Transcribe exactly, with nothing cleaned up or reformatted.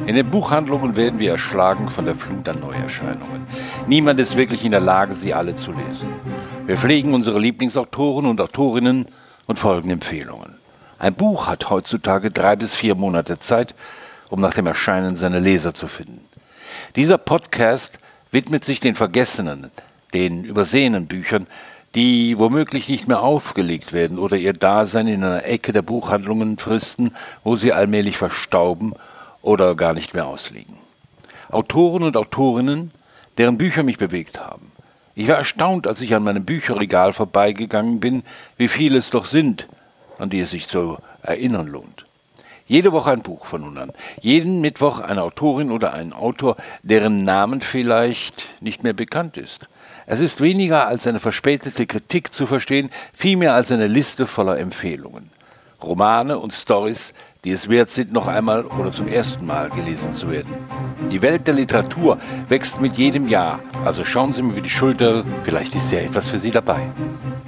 In den Buchhandlungen werden wir erschlagen von der Flut an Neuerscheinungen. Niemand ist wirklich in der Lage, sie alle zu lesen. Wir pflegen unsere Lieblingsautoren und Autorinnen und folgen Empfehlungen. Ein Buch hat heutzutage drei bis vier Monate Zeit, um nach dem Erscheinen seine Leser zu finden. Dieser Podcast widmet sich den vergessenen, den übersehenen Büchern, die womöglich nicht mehr aufgelegt werden oder ihr Dasein in einer Ecke der Buchhandlungen fristen, wo sie allmählich verstauben oder gar nicht mehr ausliegen. Autoren und Autorinnen, deren Bücher mich bewegt haben. Ich war erstaunt, als ich an meinem Bücherregal vorbeigegangen bin, wie viele es doch sind, an die es sich zu erinnern lohnt. Jede Woche ein Buch von nun an. Jeden Mittwoch eine Autorin oder ein Autor, deren Namen vielleicht nicht mehr bekannt ist. Es ist weniger als eine verspätete Kritik zu verstehen, vielmehr als eine Liste voller Empfehlungen. Romane und Storys, die es wert sind, noch einmal oder zum ersten Mal gelesen zu werden. Die Welt der Literatur wächst mit jedem Jahr, also schauen Sie mir über die Schulter, vielleicht ist ja etwas für Sie dabei.